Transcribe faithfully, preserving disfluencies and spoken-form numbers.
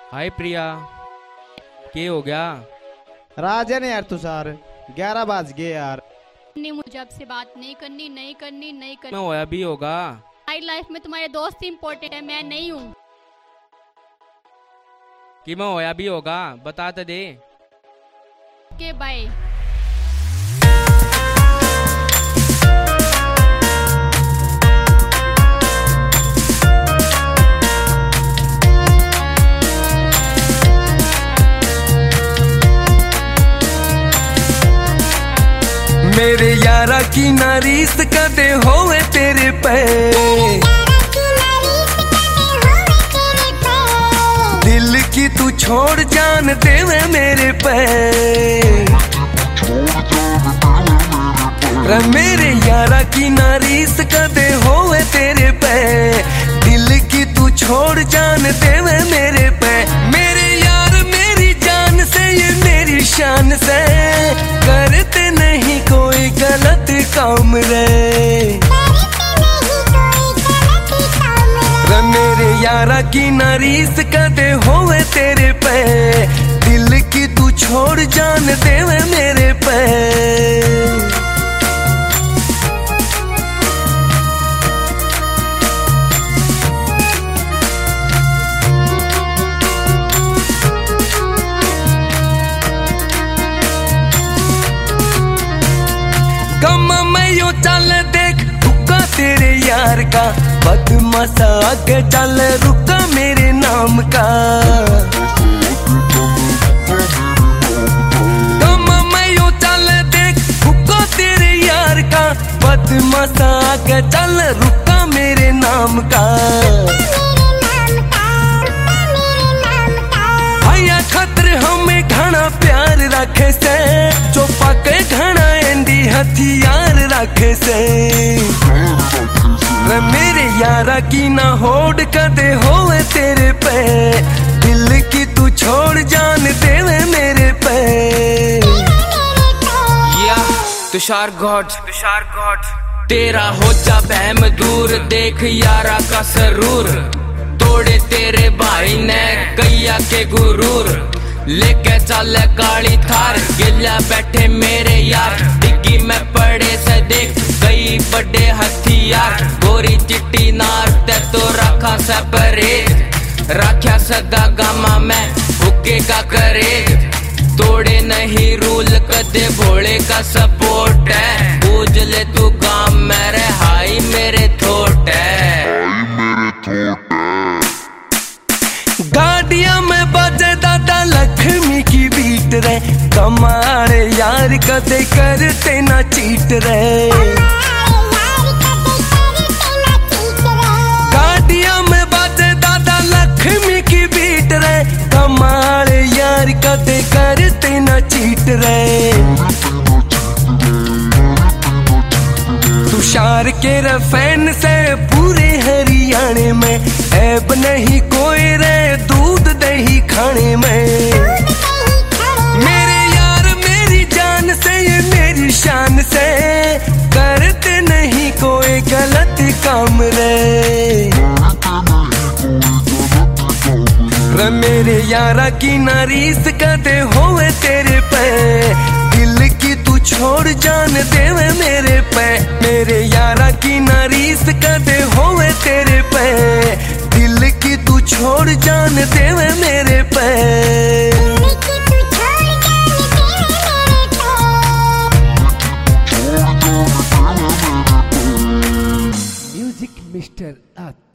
हाय प्रिया, क्या हो गया? राजन यार तुषार, ग्यारह बज गए यार। नहीं, मुझे आपसे बात नहीं करनी, नहीं करनी, नहीं करनी। मैं होया भी होगा। हमारी लाइफ में तुम्हारे दोस्त ही इम्पोर्टेंट है, मैं नहीं हूँ। कि मैं होया भी होगा, बता तो दे। के बाय। मेरे यारा की नारीस कदे होवे तेरे पे, दिल की तू छोड़ जान देवे मेरे पे। मेरे यारा की नारीस कदे होवे तेरे पे, दिल की तू छोड़ जान देवे मेरे पे। मेरे यार मेरी जान से, ये मेरी शान से, करते नहीं कोई गलत काम रे। मेरे यारा की नारीस कदे होवे तेरे पे, दिल की तू छोड़ जान देवे मेरे पे। गम में यो चल देख रुका तेरे यार का, बदमाशा आगे चल रुका मेरे नाम का। गम में यो चल देख रुका तेरे यार का, बदमाशा आगे चल रुका मेरे नाम का। भैया खतर हमें घना प्यार रखे से, जो पके घना एंडी हथियार रखे से। मेरे यारा की ना होड़ कदे होवे तेरे पे, दिल की तू छोड़ जान देवे मेरे पे। या तुषार गॉड, तुषार गॉड, तेरा हो जा बहम दूर, देख यारा का सरूर, तोड़े तेरे भाई ने कैया के गुरूर। लेके चल काली थार, गिला बैठे मेरे यार, डिग्गी में पड़े से देख कई बड़े हथियार। गोरी चिट्टी नार ते तो रखा सेपरेट, रखा सदा गामा में हुक्के का करेज। तोड़े नहीं रूल कदे भोले का सपोर्ट है, पूज ले तू गाम मेरे हाई मेरे थोट है। गाड़िया में बजे दादा लक्ष्मी की बीट रे, कमाल यार कदे करते ना चीट रे। गाड़िया में बजे दादा लक्ष्मी की बीट रे, कमाल यार कदे करते ना चीट रे। तुषार के रफैन से पूरे हरियाणे में, ऐब नहीं कोई रे दूध दही खाने में। मेरे यार मेरी जान से, ये मेरी शान से, करते नहीं कोई गलत काम रे। मेरे यारा की नारीस कदे होवे तेरे पे, दिल की तू छोड़ जान देवे मेरे पे। मेरे यारा की नारीस कदे होवे तेरे पे, दिल की तू छोड़ जान देवे मेरे पे। Music mister